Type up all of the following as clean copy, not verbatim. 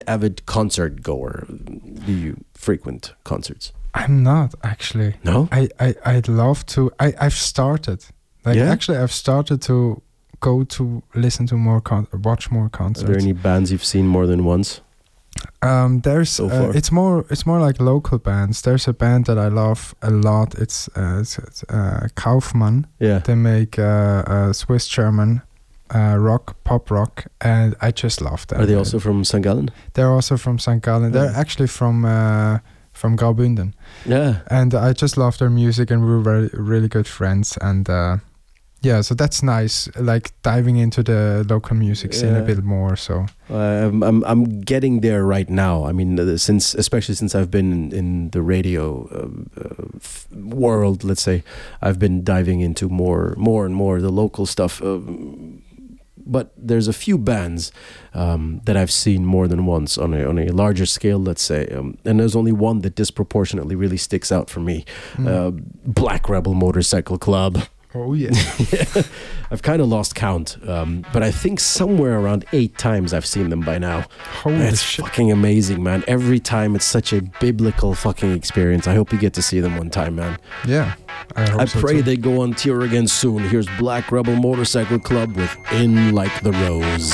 avid concert goer? Do you frequent concerts? I'm not actually. No? I'd love to. I've started. Actually, I've started to go to listen to more watch more concerts. Are there any bands you've seen more than once? There's So far? it's more like local bands. There's a band that I love a lot. It's Kaufmann. Yeah. They make Swiss German pop rock, and I just love them. Are they also from St. Gallen? They're also from St. Gallen. They're actually from Graubünden. Yeah. And I just love their music, and we were really good friends. And yeah, so that's nice. Like diving into the local music scene a bit more. So I'm getting there right now. I mean, especially since I've been in the radio world, let's say, I've been diving into more and more the local stuff. But there's a few bands that I've seen more than once on a larger scale, let's say. And there's only one that disproportionately really sticks out for me. Black Rebel Motorcycle Club. Oh, yeah. Yeah. I've kind of lost count. But I think somewhere around 8 times I've seen them by now. Holy it's shit. fucking amazing, man. Every time it's such a biblical fucking experience. I hope you get to see them one time, man. Yeah. I pray too. they go on tour again soon. Here's Black Rebel Motorcycle Club with In Like the Rose.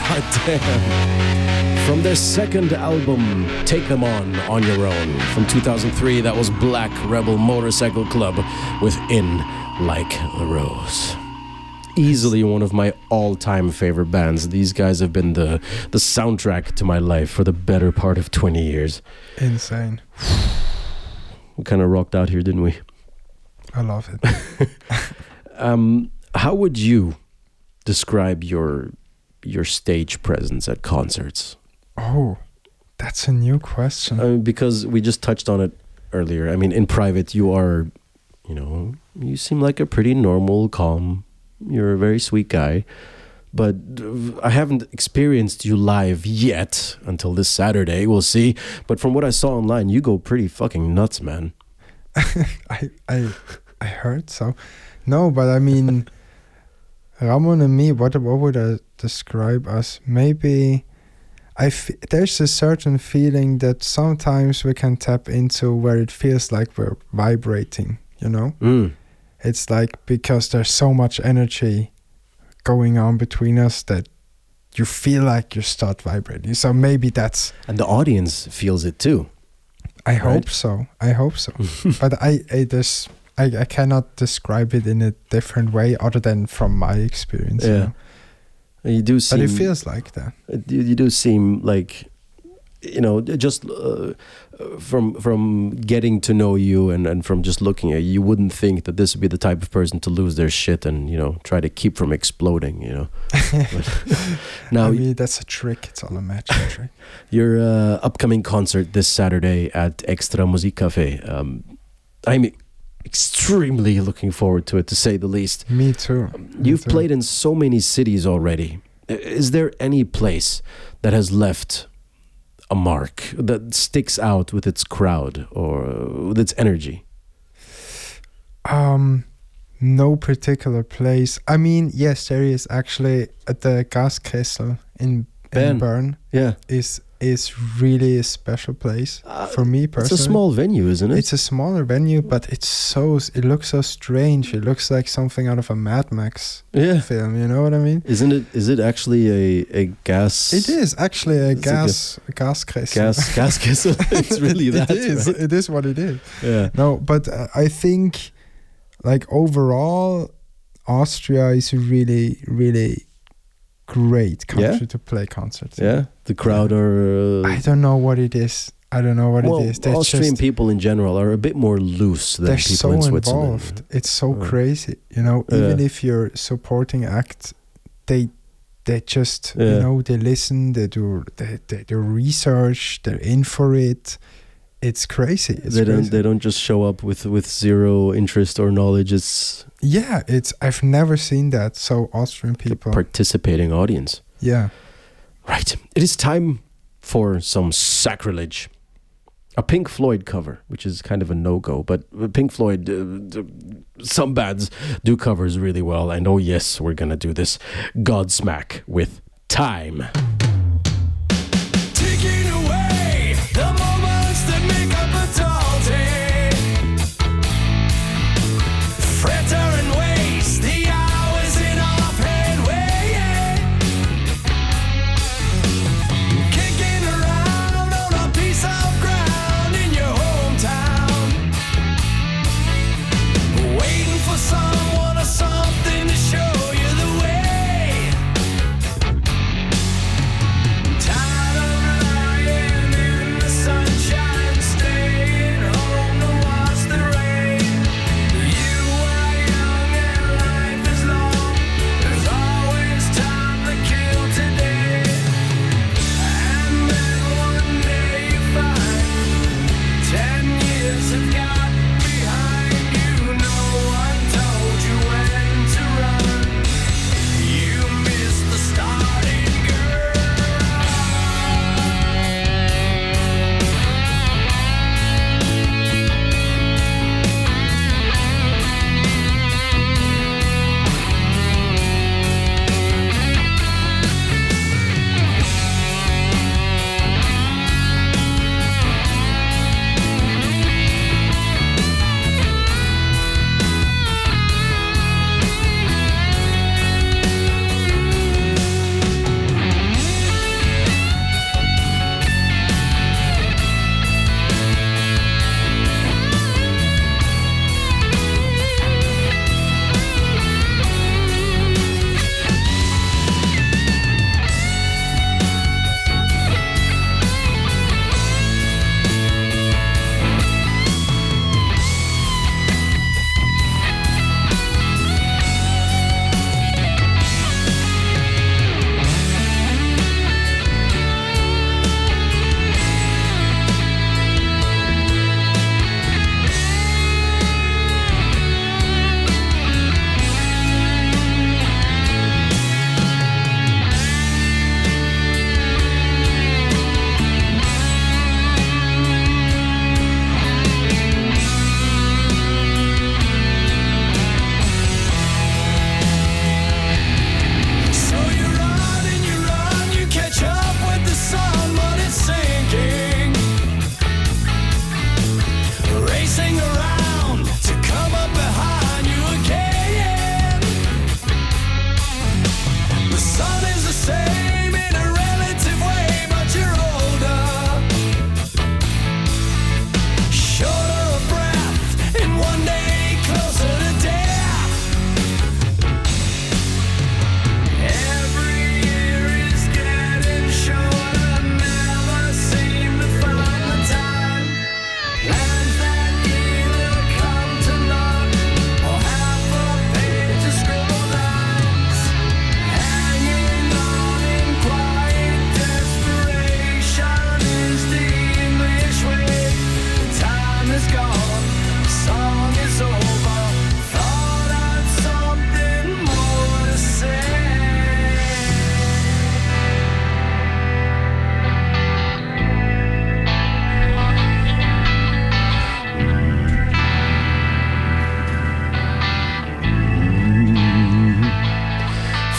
God damn. From their second album, Take Them On Your Own. From 2003, that was Black Rebel Motorcycle Club with In Like the Rose. Easily one of my all-time favorite bands. These guys have been the soundtrack to my life for the better part of 20 years. Insane. We kind of rocked out here, didn't we? I love it. How would you describe your stage presence at concerts? Oh, that's a new question. Because we just touched on it earlier. I mean, in private, you are, you seem like a pretty normal, calm, you're a very sweet guy. But I haven't experienced you live yet until this Saturday. We'll see. But from what I saw online, you go pretty fucking nuts, man. I heard so. No, but I mean, Ramon and me, what would I describe us? Maybe there's a certain feeling that sometimes we can tap into where it feels like we're vibrating, It's like because there's so much energy going on between us that you feel like you start vibrating. So maybe that's... And the audience feels it too. I hope so. But I cannot describe it in a different way other than from my experience. Yeah. You do seem... But it feels like that. You do seem like... just from getting to know you and from just looking at you, you wouldn't think that this would be the type of person to lose their shit and, try to keep from exploding, Now, I mean, that's a trick. It's all a magic trick. Your upcoming concert this Saturday at Extra Musikcafé. I'm extremely looking forward to it, to say the least. Me too. You've played in so many cities already. Is there any place that has left a mark that sticks out with its crowd or with its energy? No particular place. I mean, yes, there is actually at the Gaskessel in Bern. Yeah, is really a special place for me personally. It's a small venue, isn't it? It's a smaller venue, but it looks so strange. It looks like something out of a Mad Max film. You know what I mean? Isn't it? Is it actually a gas? It is actually a gas kessel. Gas kessel. It's really that. It is. Right? It is what it is. Yeah. No, but I think, like overall, Austria is a really, really great country to play concerts. Yeah, the crowd are... I don't know what it is. It is. They're Austrian people in general are a bit more loose than people in Switzerland. Involved. It's so crazy, Even if you're supporting act, they just they listen, they do research, they're in for it. It's crazy. They don't just show up with zero interest or knowledge. I've never seen that. So Austrian people, the participating audience. Yeah. Right. It is time for some sacrilege. A Pink Floyd cover, which is kind of a no-go, but Pink Floyd, some bands do covers really well, and oh yes, we're gonna do this Godsmack with Time. Taking away the moments that make up a tall day. Fritter and waste the hours in offhand way. Kicking around on a piece of ground in your hometown. Waiting for someone or something to show you the way.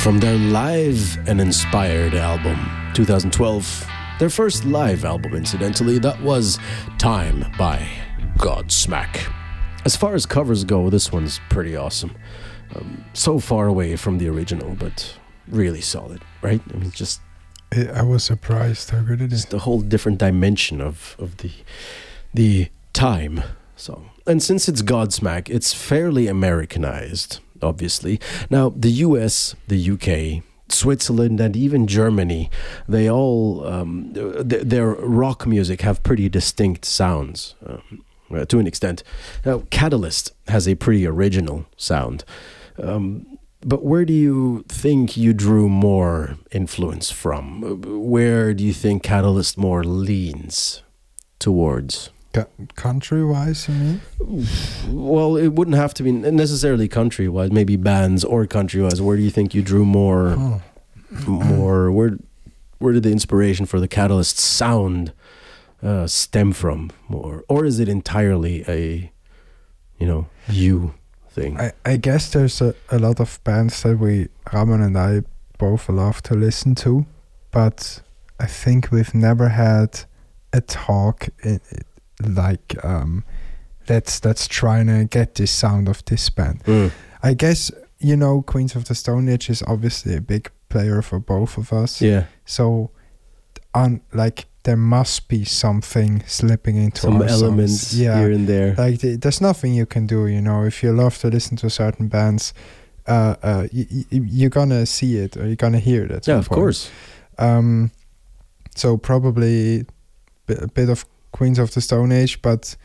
From their live and inspired album, 2012, their first live album, incidentally, that was Time by Godsmack. As far as covers go, this one's pretty awesome. So far away from the original, but really solid, right? I mean, just I was surprised how good it is. just a whole different dimension of the Time song. And since it's Godsmack, it's fairly Americanized, obviously. Now, the US, the UK, Switzerland, and even Germany, they all, their rock music have pretty distinct sounds, to an extent. Now, Catalyst has a pretty original sound. But where do you think you drew more influence from? Where do you think Catalyst more leans towards? Country-wise, you mean? Well, it wouldn't have to be necessarily country-wise, maybe bands or country-wise. Where do you think you drew more? Where did the inspiration for the Catalyst sound stem from more? Or is it entirely a, you thing? I guess there's a lot of bands that Ramon and I both love to listen to, but I think we've never had a talk like let's try and get this sound of this band. I guess Queens of the Stone Age is obviously a big player for both of us. Yeah. So there must be something slipping into some our elements songs. Yeah. here and there. Like there's nothing you can do, if you love to listen to certain bands, you're gonna see it or you're gonna hear it at some Yeah, of point. course. So probably a bit of Queens of the Stone Age, but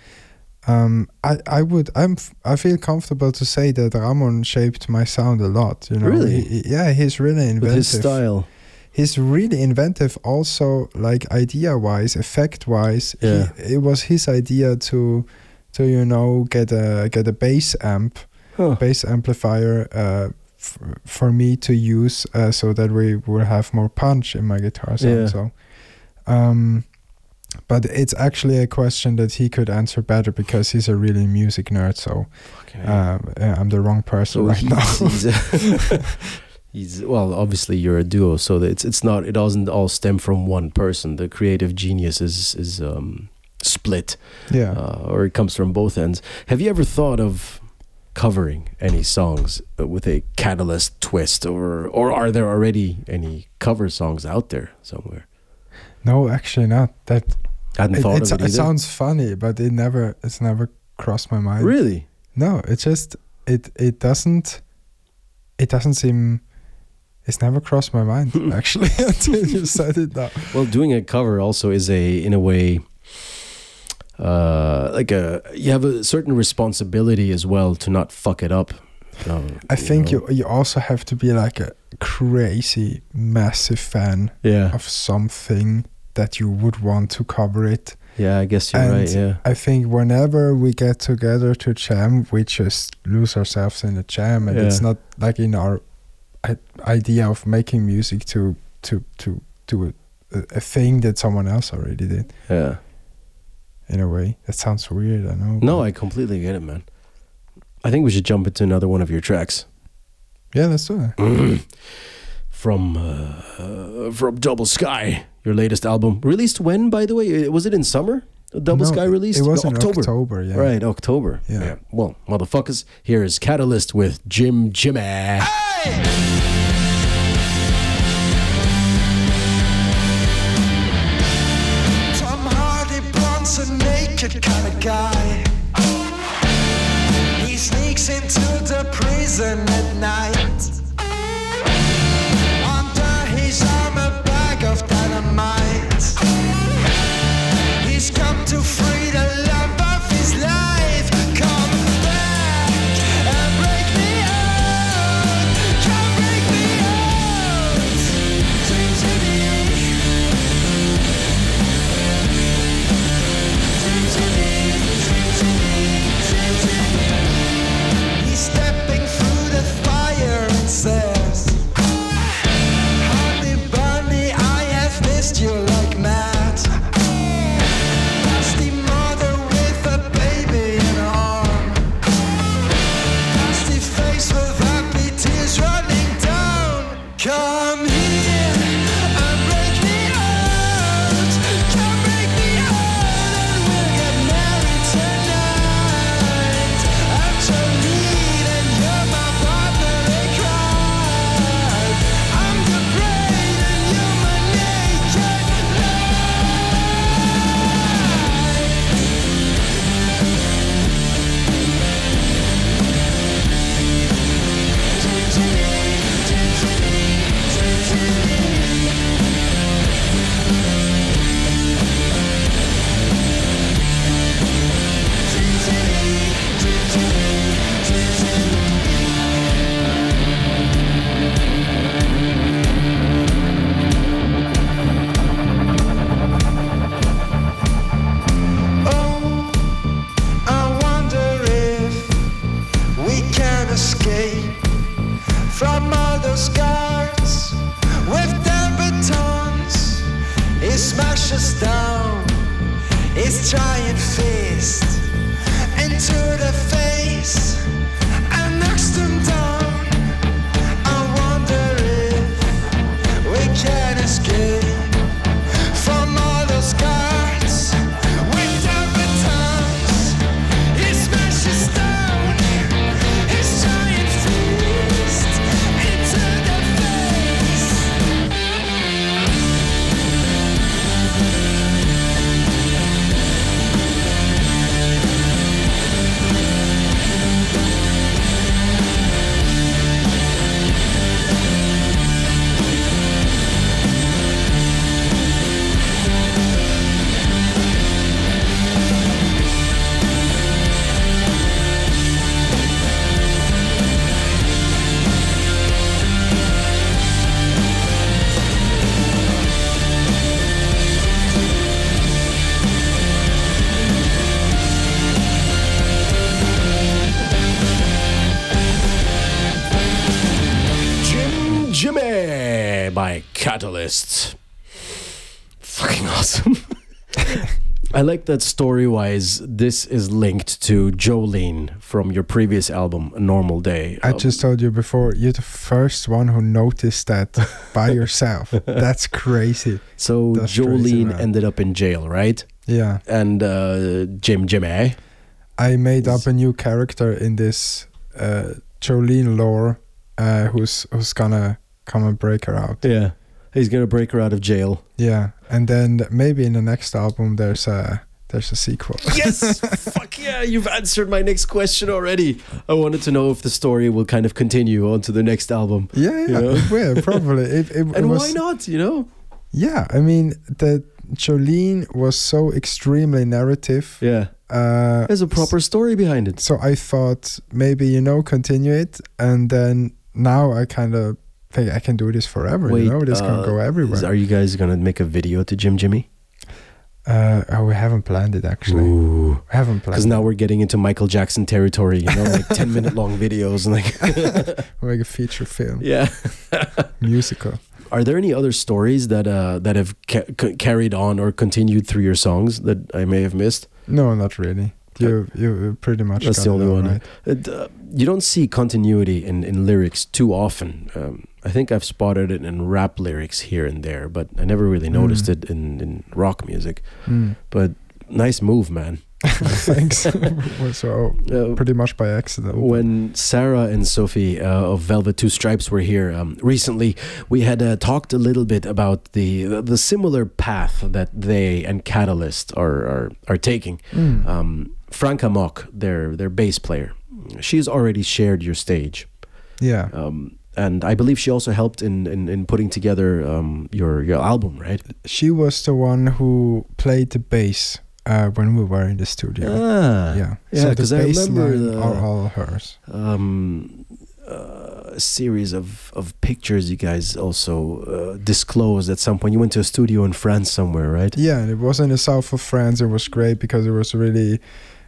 I feel comfortable to say that Ramon shaped my sound a lot. Really? He's really inventive. With his style. He's really inventive also, like idea-wise, effect-wise. Yeah. It was his idea to get a bass bass amplifier for me to use so that we will have more punch in my guitar sound. Yeah. So, but it's actually a question that he could answer better because he's a really music nerd. So I'm the wrong person now. He's well, obviously you're a duo, so that it doesn't all stem from one person. The creative genius is split, or it comes from both ends. Have you ever thought of covering any songs with a Catalyst twist, or are there already any cover songs out there somewhere? No, actually not. That hadn't thought of it either. It sounds funny, but it's never crossed my mind. Really? No, it's just it doesn't seem. It's never crossed my mind actually until you said it now. Well, doing a cover also is in a way, you have a certain responsibility as well to not fuck it up. I think you also have to be like a crazy massive fan of something that you would want to cover it. Yeah, I guess you're right. Yeah, I think whenever we get together to jam, we just lose ourselves in the jam, and it's not like in our idea of making music to do a thing that someone else already did. Yeah. In a way, that sounds weird. I know. No, I completely get it, man. I think we should jump into another one of your tracks. Yeah, let's do it. From Double Sky, your latest album, released when, by the way? Was it in summer? Double Sky released? It was in October. Yeah. Right, October. Yeah. Well, motherfuckers, here is Catalyst with Jimmy. Tom Hardy, Bronson, naked kind of guy. He sneaks into the prison at night. Under his arm a bag of dynamite. He's come to free the love of his life. Come back and break me out. Come break me out. He's stepping through the fire and says, Honey bunny, I have missed you like mad. Dusty mother with a baby in her arm. Dusty face with happy tears running down. He smashes down his giant fist into the face and knocks them down. I wonder if we can escape from all those guards with double tongues. He smashes down his giant fist into the face. Jimmy by Catalyst. Fucking awesome. I like that story-wise, this is linked to Jolene from your previous album, A Normal Day. I just told you before, you're the first one who noticed that by yourself. That's crazy. So That's crazy, Jolene man. ended up in jail, right? Yeah. And Jimmy. I made up a new character in this Jolene lore who's gonna come and break her out. Yeah. He's going to break her out of jail. Yeah. And then maybe in the next album there's a sequel. Yes! Fuck yeah, you've answered my next question already. I wanted to know if the story will kind of continue on to the next album. Yeah, You know? it will probably. It And was, why not, you know? Yeah, I mean the Jolene was so extremely narrative. Yeah. There's a proper story behind it. So I thought maybe continue it, and then now I kind of think I can do this forever. This can go everywhere. Are you guys going to make a video to Jimmy? We haven't planned it actually. Ooh. We haven't planned. Because now we're getting into Michael Jackson territory, like 10-minute long videos and like We'll make a feature film, yeah. musical. Are there any other stories that have carried on or continued through your songs that I may have missed? No, not really. You pretty much. That's got the it only all one. right. You don't see continuity in lyrics too often. I think I've spotted it in rap lyrics here and there, but I never really noticed it in rock music. But nice move, man. Thanks. So pretty much by accident. When Sarah and Sophie of Velvet Two Stripes were here recently, we had talked a little bit about the similar path that they and Catalyst are taking. Franka Mock, their bass player, she's already shared your stage. Yeah. And I believe she also helped in putting together your album, right? She was the one who played the bass when we were in the studio. Yeah. So the because I bass remember line are all hers. a series of pictures you guys also disclosed at some point. You went to a studio in France somewhere, right? Yeah, and it was in the south of France. It was great because it was really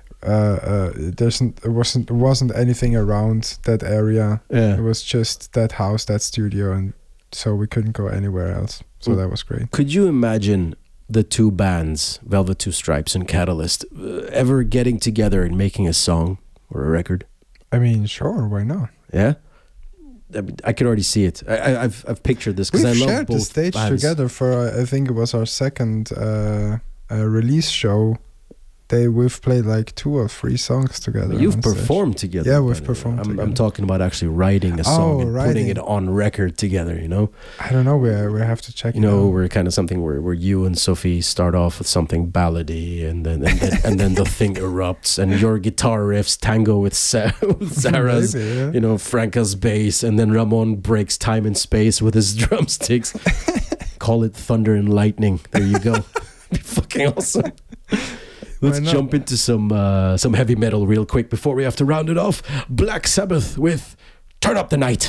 it wasn't anything around that area. Yeah. It was just that house, that studio, and so we couldn't go anywhere else. So that was great. Could you imagine the two bands, Velvet Two Stripes and Catalyst, ever getting together and making a song or a record? I mean, sure, why not? Yeah. I can already see it. I've pictured this because I We've love shared both the stage bands. together for I think it was our second release show. We've played like 2 or 3 songs together. You've on stage. performed together. Yeah, we've but performed I'm together. talking about actually writing a song and putting writing. it on record together, you know? I don't know. We have to check. You know, we're kind of something where you and Sophie start off with something ballady and then and then the thing erupts and your guitar riffs tango with Sarah's, Maybe, yeah. you know, Franca's bass, and then Ramon breaks time and space with his drumsticks. Call it thunder and lightning. There you go. Be fucking awesome. Let's Why not? jump into some heavy metal real quick before we have to round it off. Black Sabbath with Turn Up the Night.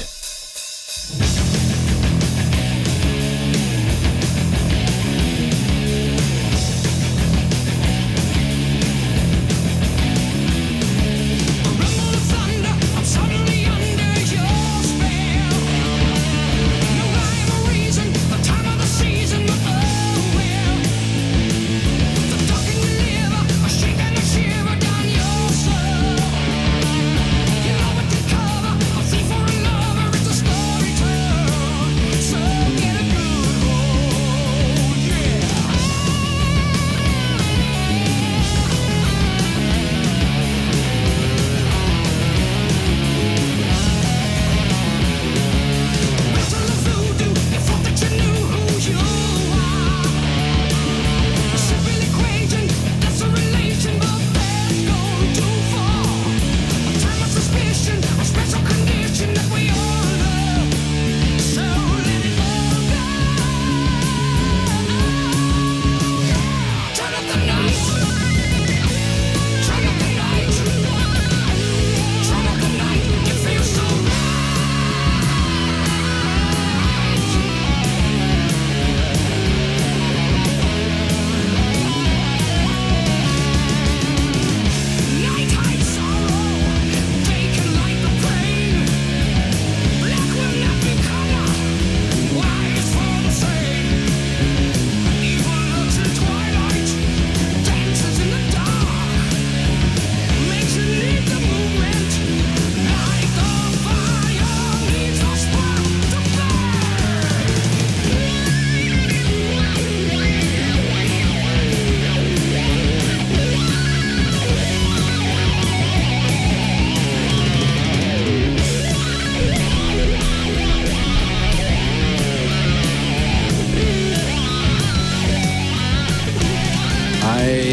Season, but oh well.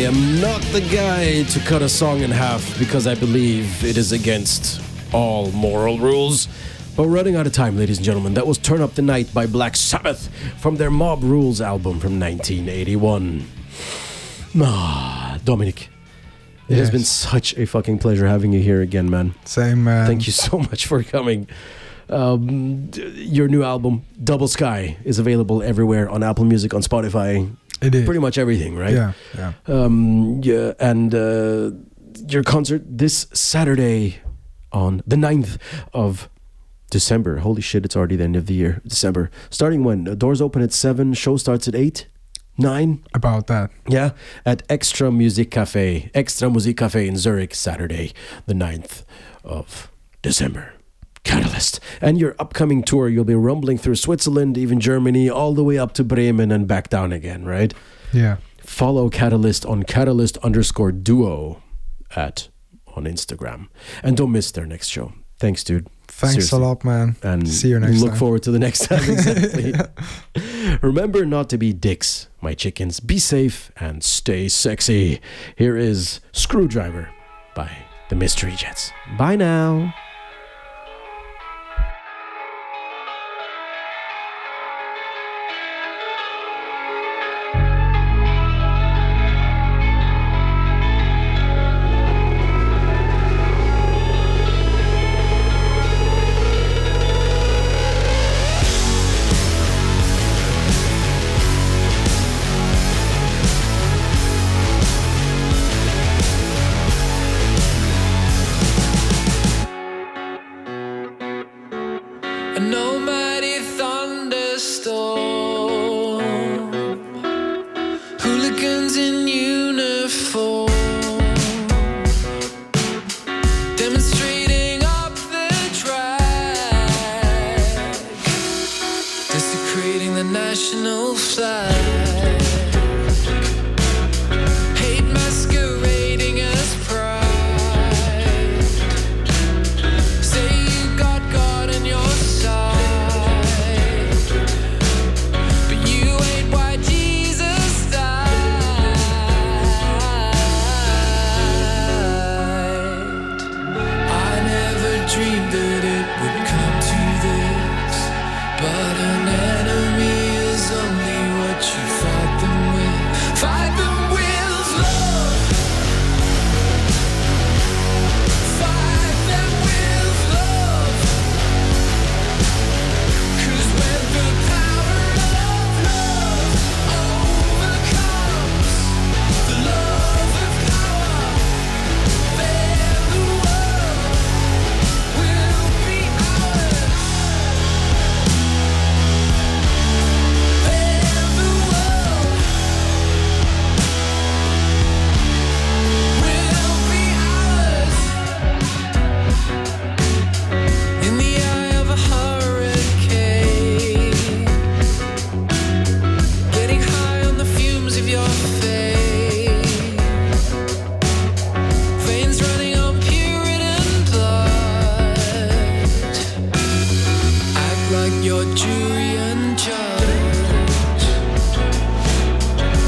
am not the guy to cut a song in half because I believe it is against all moral rules. But we're running out of time, ladies and gentlemen. That was Turn Up the Night by Black Sabbath from their Mob Rules album from 1981. Dominic, it has Yes. been such a fucking pleasure having you here again, man. Same, man. Thank you so much for coming. Your new album, Double Sky, is available everywhere on Apple Music, on Spotify, It is. pretty much everything, right? Yeah, yeah. Yeah, and your concert this Saturday on the 9th of December. Holy shit, it's already the end of the year. December. Starting when? Doors open at 7, show starts at 8, 9? About that. Yeah, at Extra Musik Cafe in Zurich, Saturday, the 9th of December. Catalyst. And your upcoming tour, you'll be rumbling through Switzerland, even Germany, all the way up to Bremen and back down again, right? Yeah. Follow Catalyst on Catalyst_duo on Instagram. And don't miss their next show. Thanks, dude. Thanks Seriously. a lot, man. And See you next look time. forward to the next time. Exactly. Remember not to be dicks, my chickens. Be safe and stay sexy. Here is Screwdriver by the Mystery Jets. Bye now. A nomadic thunderstorm, hooligans in uniform.